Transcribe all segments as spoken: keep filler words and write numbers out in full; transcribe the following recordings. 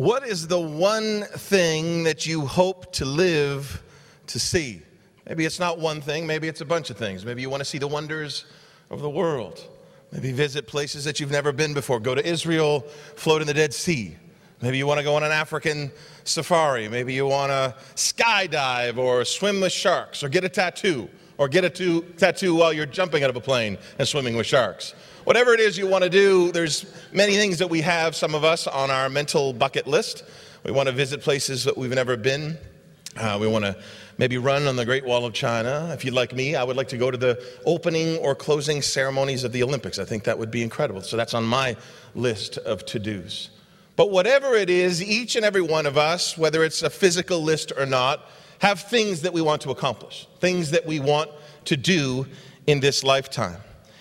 What is the one thing that you hope to live to see? Maybe it's not one thing, maybe it's a bunch of things. Maybe you want to see the wonders of the world. Maybe visit places that you've never been before. Go to Israel, float in the Dead Sea. Maybe you want to go on an African safari. Maybe you want to skydive or swim with sharks or get a tattoo or get a to- tattoo while you're jumping out of a plane and swimming with sharks. Whatever it is you want to do, there's many things that we have, some of us, on our mental bucket list. We want to visit places that we've never been. Uh, we want to maybe run on the Great Wall of China. If you'd like me, I would like to go to the opening or closing ceremonies of the Olympics. I think that would be incredible. So that's on my list of to-dos. But whatever it is, each and every one of us, whether it's a physical list or not, have things that we want to accomplish, things that we want to do in this lifetime.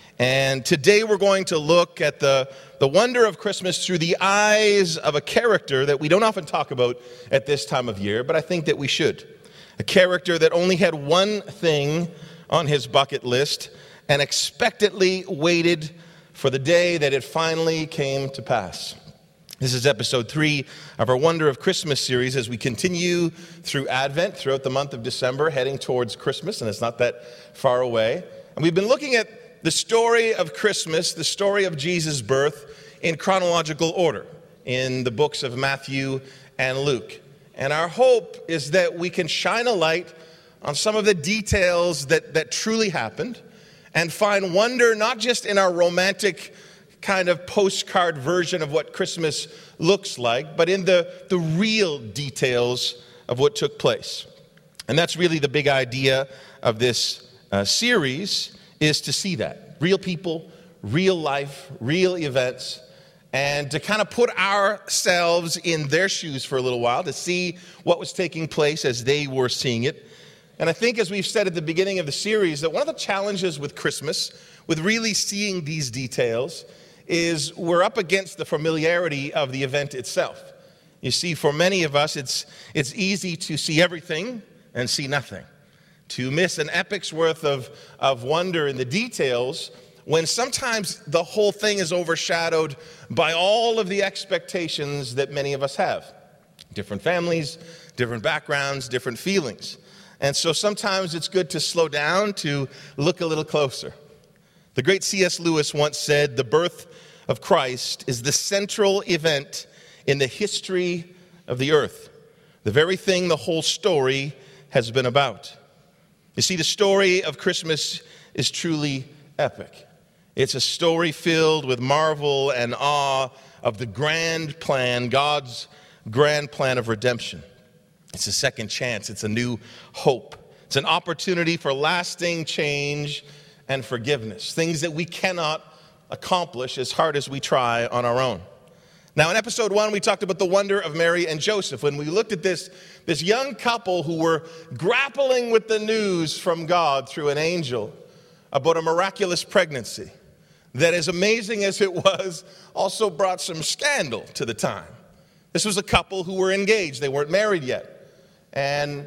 And today we're going to look at the, the wonder of Christmas through the eyes of a character that we don't often talk about at this time of year, but I think that we should. A character that only had one thing on his bucket list and expectantly waited for the day that it finally came to pass. This is episode three of our Wonder of Christmas series as we continue through Advent throughout the month of December, heading towards Christmas, and it's not that far away. And we've been looking at the story of Christmas, the story of Jesus' birth, in chronological order in the books of Matthew and Luke. And our hope is that we can shine a light on some of the details that, that truly happened and find wonder not just in our romantic kind of postcard version of what Christmas looks like, but in the, the real details of what took place. And that's really the big idea of this uh, series, is to see that. Real people, real life, real events, and to kind of put ourselves in their shoes for a little while, to see what was taking place as they were seeing it. And I think, as we've said at the beginning of the series, that one of the challenges with Christmas, with really seeing these details, is we're up against the familiarity of the event itself. You see, for many of us, it's, it's easy to see everything and see nothing, to miss an epic's worth of, of wonder in the details when sometimes the whole thing is overshadowed by all of the expectations that many of us have. Different families, different backgrounds, different feelings. And so sometimes it's good to slow down, to look a little closer. The great C S Lewis once said, "The birth of Christ is the central event in the history of the earth, the very thing the whole story has been about." You see, the story of Christmas is truly epic. It's a story filled with marvel and awe of the grand plan, God's grand plan of redemption. It's a second chance. It's a new hope. It's an opportunity for lasting change and forgiveness, things that we cannot accomplish as hard as we try on our own. Now, in episode one, we talked about the wonder of Mary and Joseph when we looked at this, this young couple who were grappling with the news from God through an angel about a miraculous pregnancy that, as amazing as it was, also brought some scandal to the time. This was a couple who were engaged. They weren't married yet. And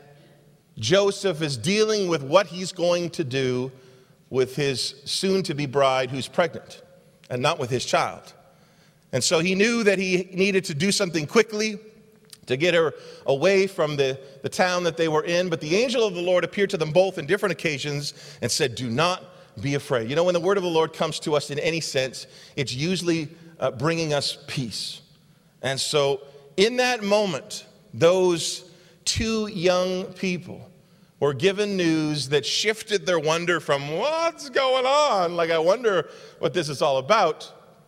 Joseph is dealing with what he's going to do with his soon-to-be bride who's pregnant, and not with his child. And so he knew that he needed to do something quickly to get her away from the, the town that they were in. But the angel of the Lord appeared to them both in different occasions and said, "Do not be afraid." You know, when the word of the Lord comes to us in any sense, it's usually uh, bringing us peace. And so in that moment, those two young people were given news that shifted their wonder from what's going on, like I wonder what this is all about,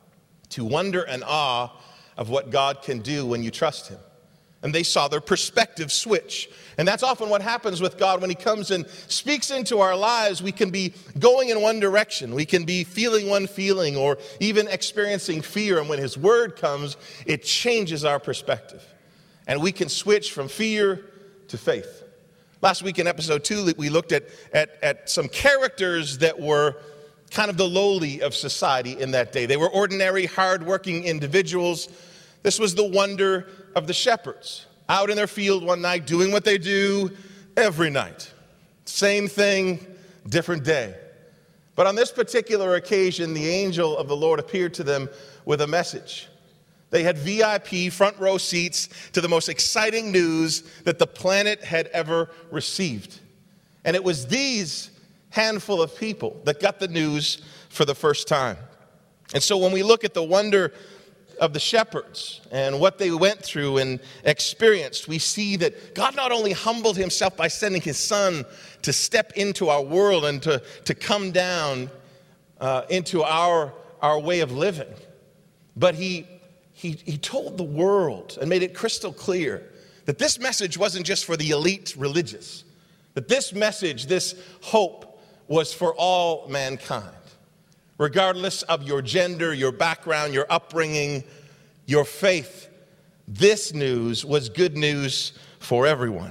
to wonder and awe of what God can do when you trust him. And they saw their perspective switch. And that's often what happens with God when he comes and speaks into our lives. We can be going in one direction. We can be feeling one feeling or even experiencing fear. And when his word comes, it changes our perspective. And we can switch from fear to faith. Last week in episode two, we looked at, at, at some characters that were kind of the lowly of society in that day. They were ordinary, hard-working individuals. This was the wonder of the shepherds, out in their field one night, doing what they do every night. Same thing, different day. But on this particular occasion, the angel of the Lord appeared to them with a message They had V I P front row seats to the most exciting news that the planet had ever received. And it was these handful of people that got the news for the first time. And so when we look at the wonder of the shepherds and what they went through and experienced, we see that God not only humbled himself by sending his son to step into our world and to, to come down uh, into our, our way of living, but he, he, he told the world and made it crystal clear that this message wasn't just for the elite religious, that this message, this hope, was for all mankind. Regardless of your gender, your background, your upbringing, your faith, this news was good news for everyone.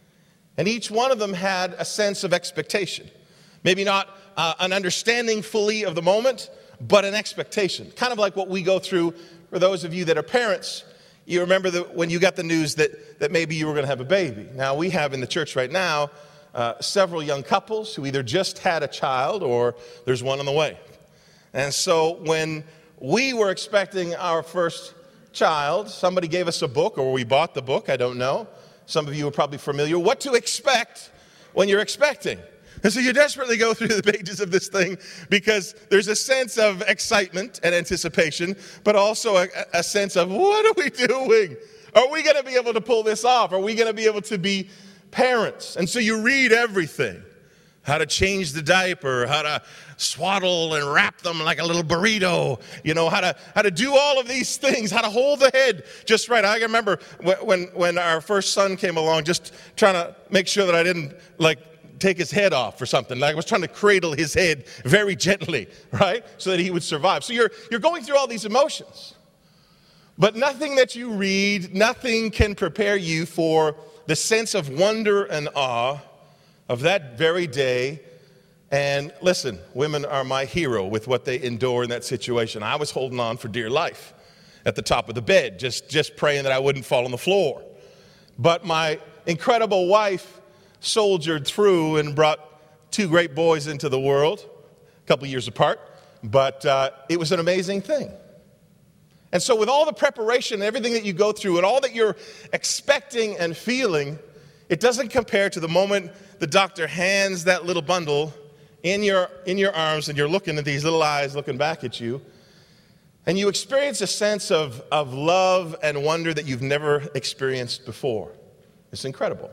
And each one of them had a sense of expectation. Maybe not uh, an understanding fully of the moment, but an expectation. Kind of like what we go through for those of you that are parents. You remember that when you got the news that, that maybe you were going to have a baby. Now, we have in the church right now uh, several young couples who either just had a child or there's one on the way. And so when we were expecting our first child, somebody gave us a book, or we bought the book, I don't know. Some of you are probably familiar. What to expect when you're expecting. And so you desperately go through the pages of this thing because there's a sense of excitement and anticipation, but also a, a sense of, what are we doing? Are we going to be able to pull this off? Are we going to be able to be parents? And so you read everything. How to change the diaper, how to swaddle and wrap them like a little burrito, you know, how to how to do all of these things, how to hold the head just right. I remember when, when our first son came along, just trying to make sure that I didn't, like, take his head off or something. Like I was trying to cradle his head very gently, right, so that he would survive. So you're you're going through all these emotions. But nothing that you read, nothing can prepare you for the sense of wonder and awe of that very day. And listen, women are my hero with what they endure in that situation. I was holding on for dear life at the top of the bed, just, just praying that I wouldn't fall on the floor. But my incredible wife soldiered through and brought two great boys into the world, a couple years apart. But uh, it was an amazing thing. And so with all the preparation and everything that you go through and all that you're expecting and feeling, it doesn't compare to the moment the doctor hands that little bundle in your in your arms and you're looking at these little eyes looking back at you, and you experience a sense of, of love and wonder that you've never experienced before. It's incredible.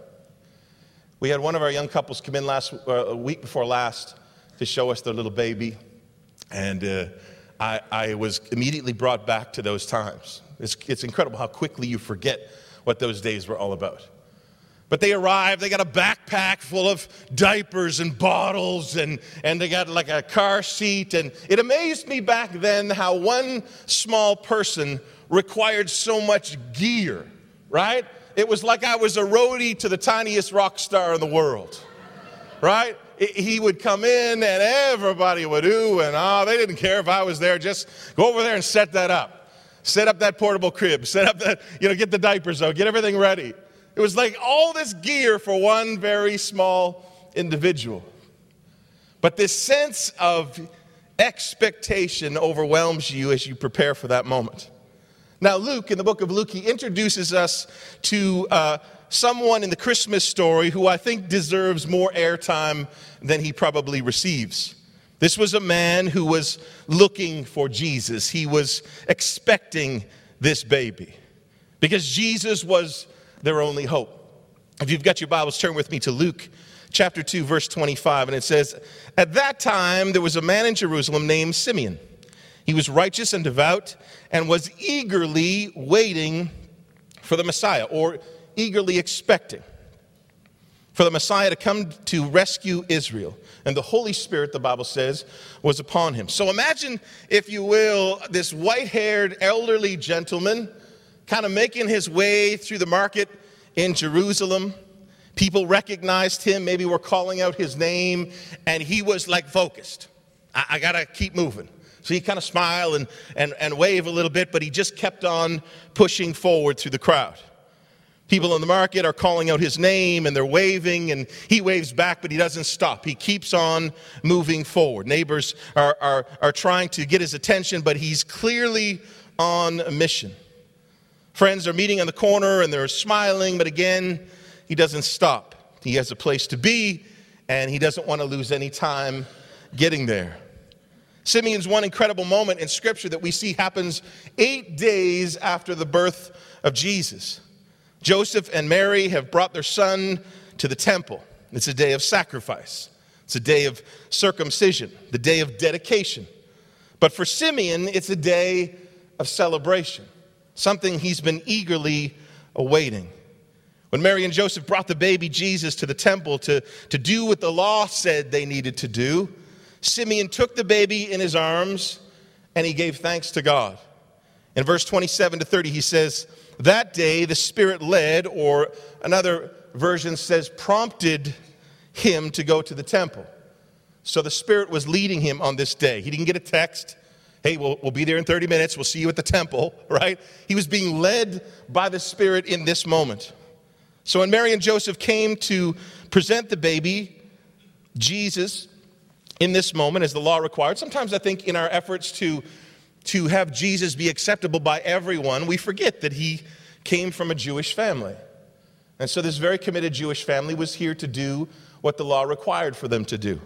We had one of our young couples come in last uh, a week before last to show us their little baby, and uh, I, I was immediately brought back to those times. It's, it's incredible how quickly you forget what those days were all about. But they arrived, they got a backpack full of diapers and bottles, and, and they got like a car seat. And it amazed me back then how one small person required so much gear, right? It was like I was a roadie to the tiniest rock star in the world, right? He would come in and everybody would ooh and ah. They didn't care if I was there. Just go over there and set that up. Set up that portable crib. Set up that, you know, get the diapers out. Get everything ready. It was like all this gear for one very small individual. But this sense of expectation overwhelms you as you prepare for that moment. Now, Luke, in the book of Luke, he introduces us to uh, someone in the Christmas story who I think deserves more airtime than he probably receives. This was a man who was looking for Jesus. He was expecting this baby because Jesus was their only hope. If you've got your Bibles, turn with me to Luke chapter two, verse twenty-five, and it says, "At that time there was a man in Jerusalem named Simeon. He was righteous and devout and was eagerly waiting for the Messiah," or eagerly expecting for the Messiah to come to rescue Israel. And the Holy Spirit, the Bible says, was upon him. So imagine, if you will, this white-haired elderly gentleman kind of making his way through the market in Jerusalem. People recognized him, maybe were calling out his name, and he was like focused. I, I gotta keep moving. So he kind of smiled and, and, and wave a little bit, but he just kept on pushing forward through the crowd. People in the market are calling out his name and they're waving, and he waves back, but he doesn't stop. He keeps on moving forward. Neighbors are, are, are trying to get his attention, but he's clearly on a mission. Friends are meeting on the corner and they're smiling, but again, he doesn't stop. He has a place to be, and he doesn't want to lose any time getting there. Simeon's one incredible moment in Scripture that we see happens eight days after the birth of Jesus. Joseph and Mary have brought their son to the temple. It's a day of sacrifice. It's a day of circumcision, the day of dedication. But for Simeon, it's a day of celebration, something he's been eagerly awaiting. When Mary and Joseph brought the baby Jesus to the temple to, to do what the law said they needed to do, Simeon took the baby in his arms and he gave thanks to God. In verse twenty-seven to thirty, he says, that day the Spirit led, or another version says prompted him to go to the temple. So the Spirit was leading him on this day. He didn't get a text, hey, we'll, we'll be there in thirty minutes, we'll see you at the temple, right? He was being led by the Spirit in this moment. So when Mary and Joseph came to present the baby, Jesus, in this moment, as the law required, sometimes I think in our efforts to, to have Jesus be acceptable by everyone, we forget that he came from a Jewish family. And so this very committed Jewish family was here to do what the law required for them to do.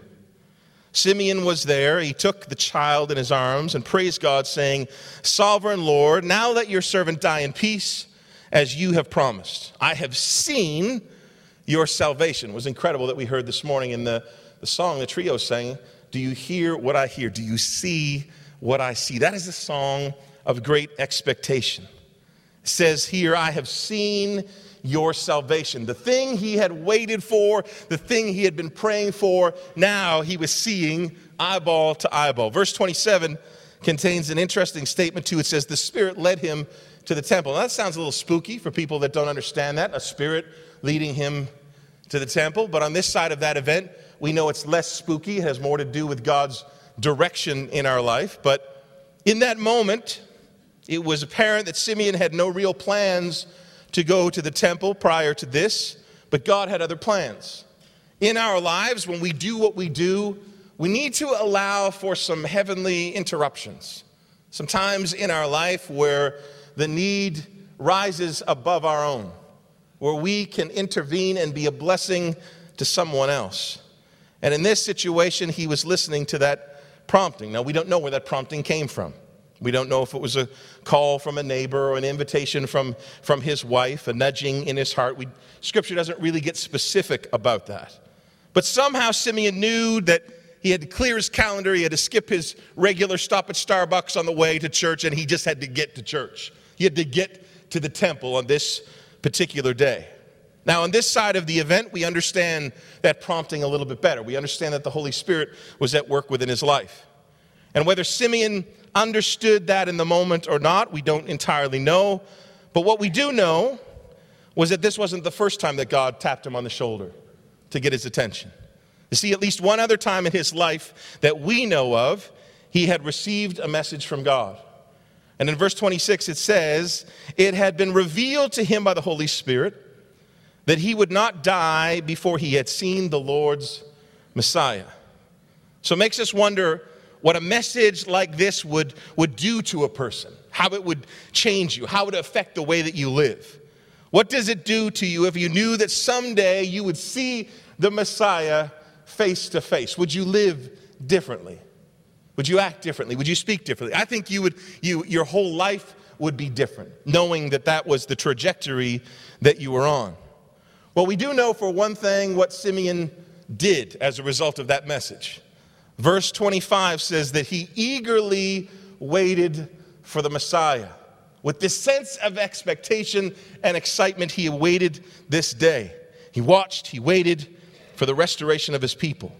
Simeon was there. He took the child in his arms and praised God, saying, Sovereign Lord, now let your servant die in peace, as you have promised. I have seen your salvation. It was incredible that we heard this morning in the, the song the trio sang, do you hear what I hear? Do you see what I see? That is a song of great expectation. It says here, I have seen your salvation. The thing he had waited for, the thing he had been praying for, now he was seeing eyeball to eyeball. Verse twenty-seven contains an interesting statement too. It says, the Spirit led him to the temple. Now that sounds a little spooky for people that don't understand that, a Spirit leading him to the temple. But on this side of that event, we know it's less spooky. It has more to do with God's direction in our life. But in that moment, it was apparent that Simeon had no real plans to go to the temple prior to this, but God had other plans. In our lives, when we do what we do, we need to allow for some heavenly interruptions. Sometimes in our life where the need rises above our own, where we can intervene and be a blessing to someone else. And in this situation, he was listening to that prompting. Now, we don't know where that prompting came from. We don't know if it was a call from a neighbor or an invitation from, from his wife, a nudging in his heart. We, Scripture doesn't really get specific about that. But somehow Simeon knew that he had to clear his calendar, he had to skip his regular stop at Starbucks on the way to church, and he just had to get to church. He had to get to the temple on this particular day. Now, on this side of the event, we understand that prompting a little bit better. We understand that the Holy Spirit was at work within his life. And whether Simeon understood that in the moment or not, we don't entirely know. But what we do know was that this wasn't the first time that God tapped him on the shoulder to get his attention. You see, at least one other time in his life that we know of, he had received a message from God. And in verse twenty-six, it says, it had been revealed to him by the Holy Spirit that he would not die before he had seen the Lord's Messiah. So it makes us wonder what a message like this would, would do to a person, how it would change you, how it would affect the way that you live. What does it do to you if you knew that someday you would see the Messiah face to face? Would you live differently? Would you act differently? Would you speak differently? I think you would. You, your whole life would be different, knowing that that was the trajectory that you were on. Well, we do know for one thing what Simeon did as a result of that message. Verse twenty-five says that he eagerly waited for the Messiah. With this sense of expectation and excitement, he awaited this day. He watched, he waited for the restoration of his people.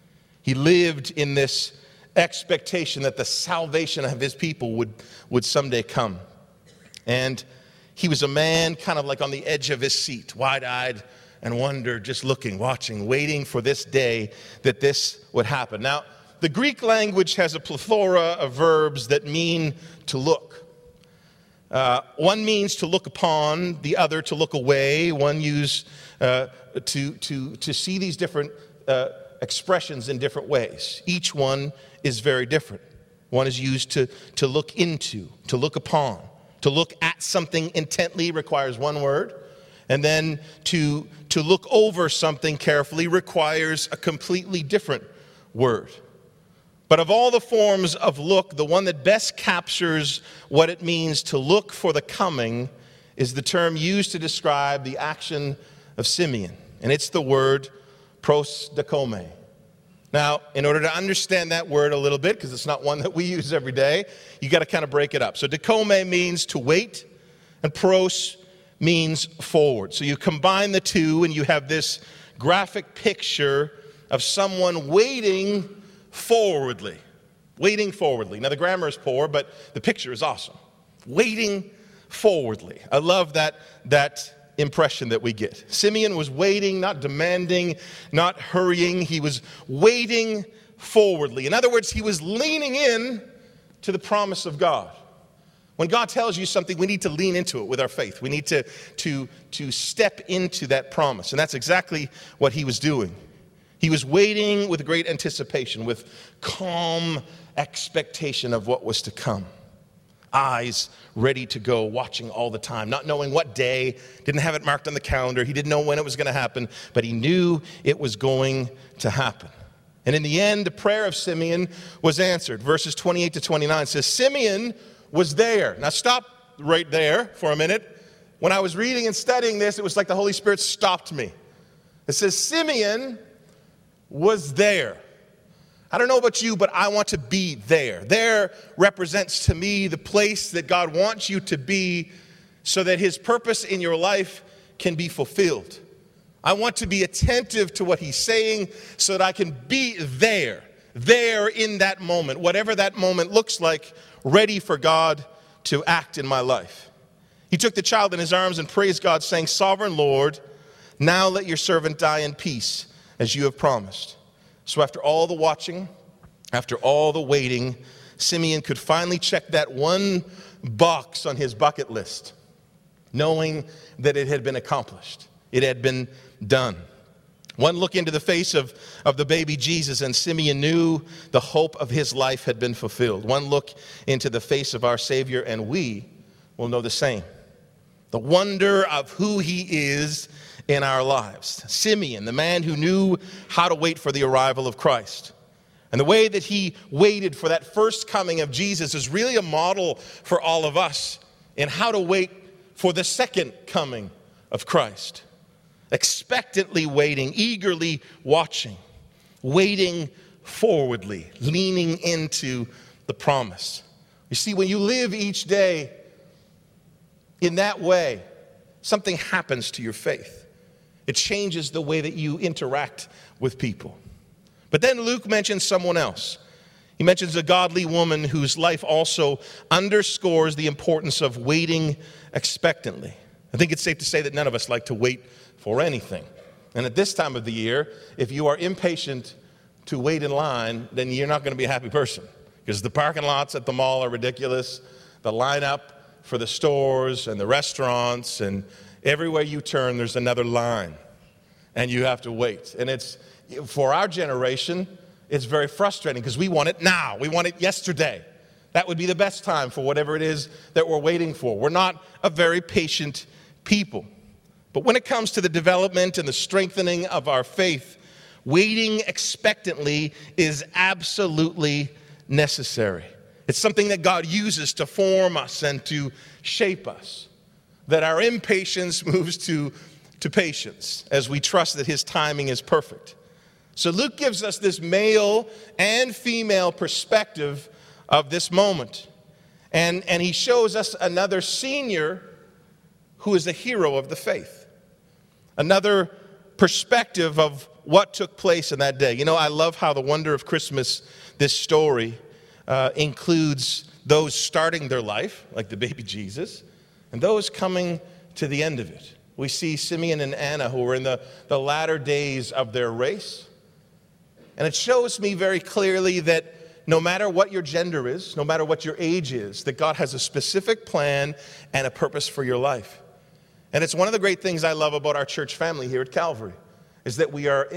He lived in this expectation that the salvation of his people would, would someday come. And he was a man kind of like on the edge of his seat, wide-eyed and wondered, just looking, watching, waiting for this day that this would happen. Now, the Greek language has a plethora of verbs that mean to look. Uh, one means to look upon, the other to look away. One used uh, to, to, to see these different uh, expressions in different ways. Each one is very different. One is used to, to look into, to look upon, To look at something intently requires one word. And then to, to look over something carefully requires a completely different word. But of all the forms of look, the one that best captures what it means to look for the coming is the term used to describe the action of Simeon. And it's the word prosdekome. Now, in order to understand that word a little bit, because it's not one that we use every day, you got to kind of break it up. So dekome means to wait, and pros means forward. So you combine the two, and you have this graphic picture of someone waiting forwardly. Waiting forwardly. Now, the grammar is poor, but the picture is awesome. Waiting forwardly. I love that, that impression that we get. Simeon was waiting, not demanding, not hurrying. He was waiting forwardly. In other words, he was leaning in to the promise of God. When God tells you something, we need to lean into it with our faith. We need to, to, to step into that promise. And that's exactly what he was doing. He was waiting with great anticipation, with calm expectation of what was to come. Eyes ready to go, watching all the time, not knowing what day, didn't have it marked on the calendar. He didn't know when it was going to happen, but he knew it was going to happen. And in the end, the prayer of Simeon was answered. Verses twenty-eight to twenty-nine says, Simeon was there. Now stop right there for a minute. When I was reading and studying this, it was like the Holy Spirit stopped me. It says, Simeon was there. I don't know about you, but I want to be there. There represents to me the place that God wants you to be so that his purpose in your life can be fulfilled. I want to be attentive to what he's saying so that I can be there, there in that moment, whatever that moment looks like, ready for God to act in my life. He took the child in his arms and praised God, saying, Sovereign Lord, now let your servant die in peace, as you have promised. So after all the watching, after all the waiting, Simeon could finally check that one box on his bucket list, knowing that it had been accomplished. It had been done. One look into the face of, of the baby Jesus, and Simeon knew the hope of his life had been fulfilled. One look into the face of our Savior, and we will know the same. The wonder of who he is in our lives. Simeon, the man who knew how to wait for the arrival of Christ. And the way that he waited for that first coming of Jesus is really a model for all of us in how to wait for the second coming of Christ. Expectantly waiting, eagerly watching, waiting forwardly, leaning into the promise. You see, when you live each day in that way, something happens to your faith. It changes the way that you interact with people. But then Luke mentions someone else. He mentions a godly woman whose life also underscores the importance of waiting expectantly. I think it's safe to say that none of us like to wait for anything. And at this time of the year, if you are impatient to wait in line, then you're not going to be a happy person. Because the parking lots at the mall are ridiculous. The lineup for the stores and the restaurants, and everywhere you turn, there's another line. And you have to wait. And it's, for our generation, it's very frustrating because we want it now. We want it yesterday. That would be the best time for whatever it is that we're waiting for. We're not a very patient people. But when it comes to the development and the strengthening of our faith, waiting expectantly is absolutely necessary. It's something that God uses to form us and to shape us. That our impatience moves to, to patience as we trust that his timing is perfect. So Luke gives us this male and female perspective of this moment. And, and he shows us another senior who is a hero of the faith. Another perspective of what took place in that day. You know, I love how the wonder of Christmas, this story, uh, includes those starting their life, like the baby Jesus, and those coming to the end of it. We see Simeon and Anna who were in the, the latter days of their race. And it shows me very clearly that no matter what your gender is, no matter what your age is, that God has a specific plan and a purpose for your life. And it's one of the great things I love about our church family here at Calvary, is that we are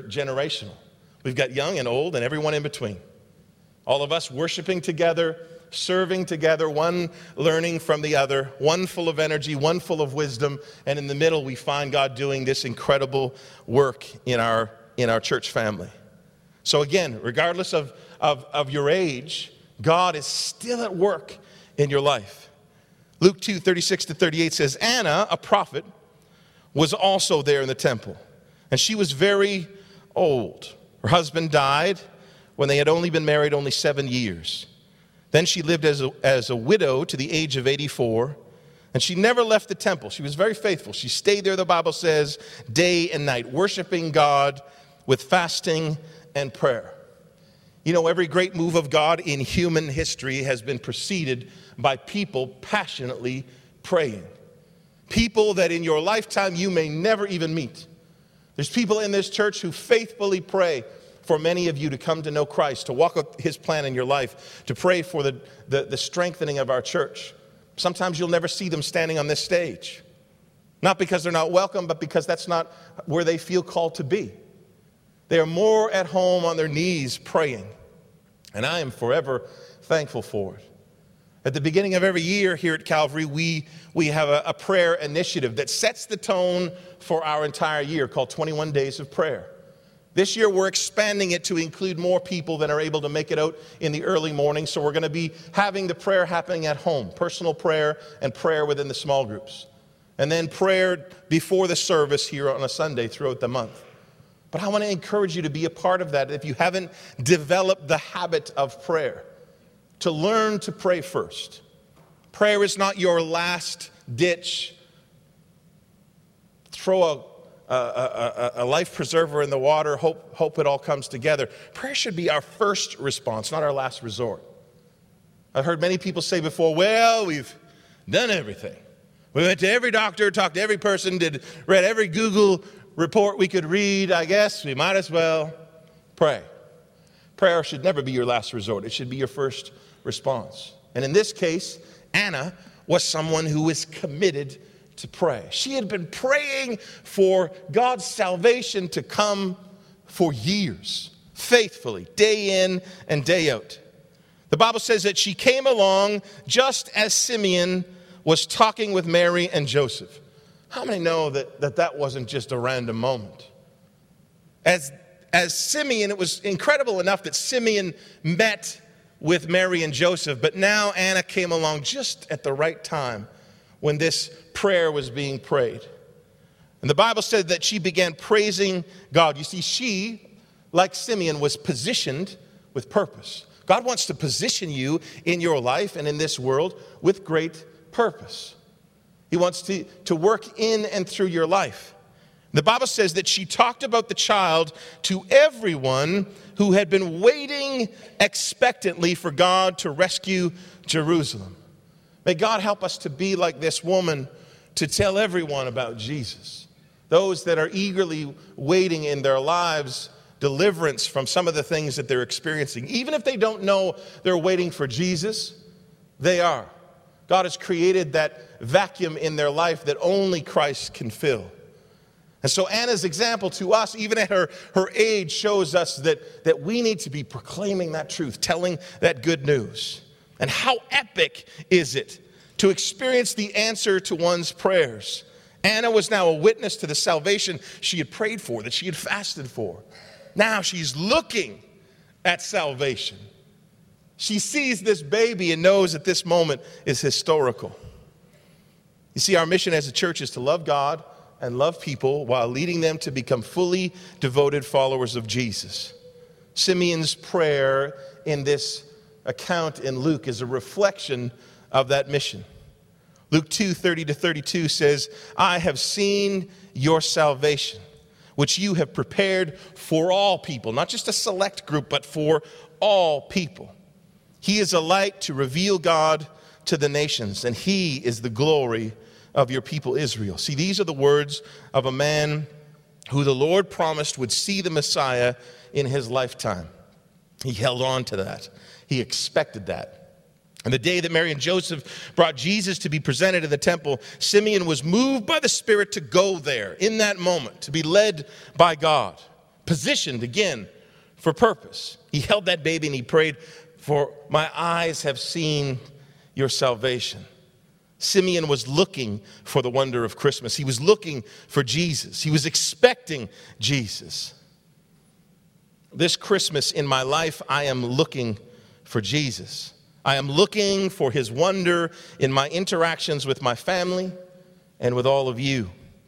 intergenerational. We've got young and old and everyone in between. All of us worshiping together, serving together, one learning from the other, one full of energy, one full of wisdom, and in the middle we find God doing this incredible work in our, in our church family. So again, regardless of, of, of your age, God is still at work in your life. Luke two, thirty-six to thirty-eight says, Anna, a prophet, was also there in the temple, and she was very old. Her husband died when they had only been married only seven years. Then she lived as a, as a widow to the age of eighty-four, and she never left the temple. She was very faithful. She stayed there, the Bible says, day and night, worshiping God with fasting and prayer. You know, every great move of God in human history has been preceded by people passionately praying. People that in your lifetime you may never even meet. There's people in this church who faithfully pray for many of you to come to know Christ, to walk out his plan in your life, to pray for the, the, the strengthening of our church. Sometimes you'll never see them standing on this stage. Not because they're not welcome, but because that's not where they feel called to be. They are more at home on their knees praying. And I am forever thankful for it. At the beginning of every year here at Calvary, we, we have a, a prayer initiative that sets the tone for our entire year called twenty-one Days of Prayer. This year, we're expanding it to include more people than are able to make it out in the early morning. So we're going to be having the prayer happening at home, personal prayer and prayer within the small groups. And then prayer before the service here on a Sunday throughout the month. But I want to encourage you to be a part of that if you haven't developed the habit of prayer, to learn to pray first. Prayer is not your last ditch. Throw a, a, a, a life preserver in the water, hope, hope it all comes together. Prayer should be our first response, not our last resort. I've heard many people say before, well, we've done everything. We went to every doctor, talked to every person, did read every Google report we could read. I guess we might as well pray. Prayer should never be your last resort. It should be your first response. And in this case, Anna was someone who was committed to pray. She had been praying for God's salvation to come for years, faithfully, day in and day out. The Bible says that she came along just as Simeon was talking with Mary and Joseph. How many know that that, that wasn't just a random moment? As, as Simeon, it was incredible enough that Simeon met with Mary and Joseph, but now Anna came along just at the right time when this prayer was being prayed. And the Bible said that she began praising God. You see, she, like Simeon, was positioned with purpose. God wants to position you in your life and in this world with great purpose. He wants to, to work in and through your life. The Bible says that she talked about the child to everyone who had been waiting expectantly for God to rescue Jerusalem. May God help us to be like this woman, to tell everyone about Jesus. Those that are eagerly waiting in their lives deliverance from some of the things that they're experiencing. Even if they don't know they're waiting for Jesus, they are. God has created that vacuum in their life that only Christ can fill. And so Anna's example to us, even at her, her age, shows us that, that we need to be proclaiming that truth, telling that good news. And how epic is it to experience the answer to one's prayers? Anna was now a witness to the salvation she had prayed for, that she had fasted for. Now she's looking at salvation. She sees this baby and knows that this moment is historical. You see, our mission as a church is to love God and love people while leading them to become fully devoted followers of Jesus. Simeon's prayer in this account in Luke is a reflection of that mission. Luke two, thirty to thirty-two says, I have seen your salvation, which you have prepared for all people, not just a select group, but for all people. He is a light to reveal God to the nations, and he is the glory of your people Israel. See, these are the words of a man who the Lord promised would see the Messiah in his lifetime. He held on to that. He expected that. And the day that Mary and Joseph brought Jesus to be presented in the temple, Simeon was moved by the Spirit to go there in that moment, to be led by God, positioned again for purpose. He held that baby and he prayed, for my eyes have seen your salvation. Simeon was looking for the wonder of Christmas. He was looking for Jesus. He was expecting Jesus. This Christmas in my life, I am looking for Jesus. I am looking for his wonder in my interactions with my family and with all of you.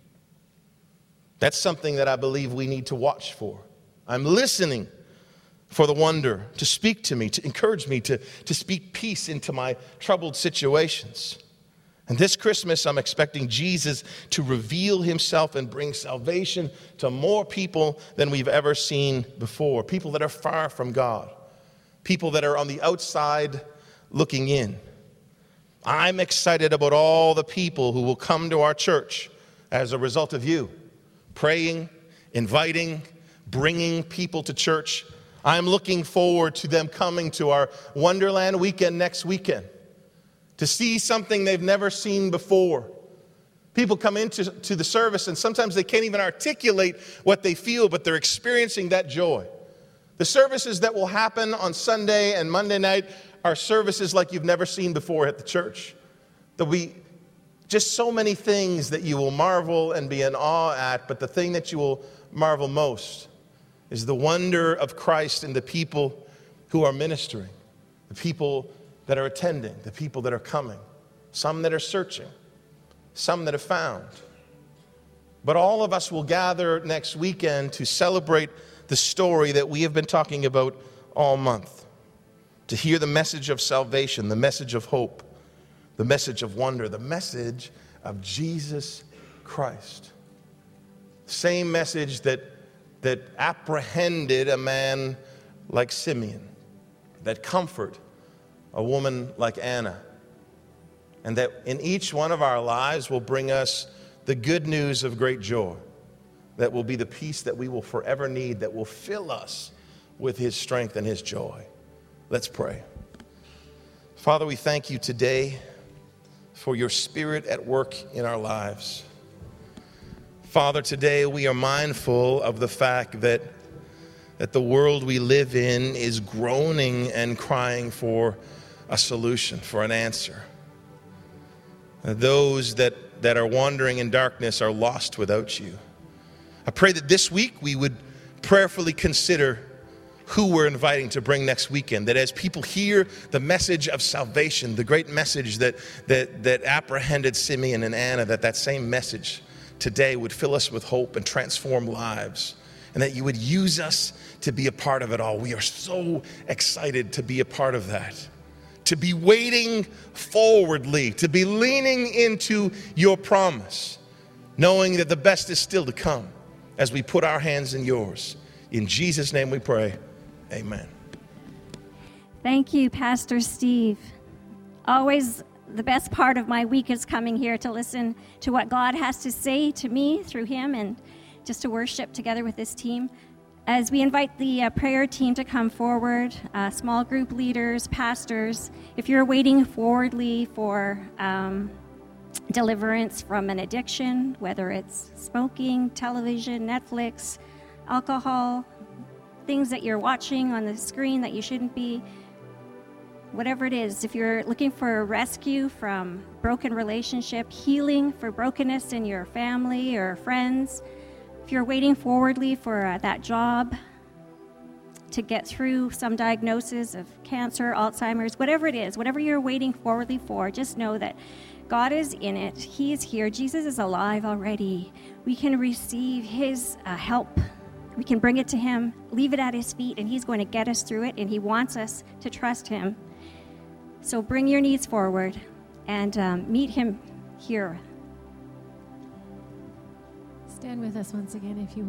That's something that I believe we need to watch for. I'm listening for the wonder to speak to me, to encourage me, to, to speak peace into my troubled situations. And this Christmas, I'm expecting Jesus to reveal himself and bring salvation to more people than we've ever seen before. People that are far from God. People that are on the outside looking in. I'm excited about all the people who will come to our church as a result of you. Praying, inviting, bringing people to church. I'm looking forward to them coming to our Wonderland weekend next weekend. To see something they've never seen before. People come into to the service and sometimes they can't even articulate what they feel, but they're experiencing that joy. The services that will happen on Sunday and Monday night are services like you've never seen before at the church. There'll be just so many things that you will marvel and be in awe at, but the thing that you will marvel most is the wonder of Christ in the people who are ministering, the people that are attending, the people that are coming, some that are searching, some that have found. But all of us will gather next weekend to celebrate the story that we have been talking about all month, to hear the message of salvation, the message of hope, the message of wonder, the message of Jesus Christ. Same message that, that apprehended a man like Simeon, that comfort a woman like Anna, and that in each one of our lives will bring us the good news of great joy, that will be the peace that we will forever need, that will fill us with his strength and his joy. Let's pray. Father, we thank you today for your Spirit at work in our lives. Father, today we are mindful of the fact that, that the world we live in is groaning and crying for a solution, for an answer. Those that, that are wandering in darkness are lost without you. I pray that this week we would prayerfully consider who we're inviting to bring next weekend, that as people hear the message of salvation, the great message that, that, that apprehended Simeon and Anna, that that same message today would fill us with hope and transform lives, and that you would use us to be a part of it all. We are so excited to be a part of that. To be waiting forwardly, to be leaning into your promise, knowing that the best is still to come as we put our hands in yours. In Jesus' name we pray, amen. Thank you, Pastor Steve. Always the best part of my week is coming here to listen to what God has to say to me through him and just to worship together with this team. As we invite the uh, prayer team to come forward, uh, small group leaders, pastors, if you're waiting forwardly for um, deliverance from an addiction, whether it's smoking, television, Netflix, alcohol, things that you're watching on the screen that you shouldn't be, whatever it is, if you're looking for a rescue from broken relationship, healing for brokenness in your family or friends, if you're waiting forwardly for uh, that job to get through some diagnosis of cancer, Alzheimer's, whatever it is, whatever you're waiting forwardly for, just know that God is in it. He is here. Jesus is alive already. We can receive his uh, help. We can bring it to him, leave it at his feet, and he's going to get us through it, and he wants us to trust him. So bring your needs forward and um, meet him here. Stand with us once again if you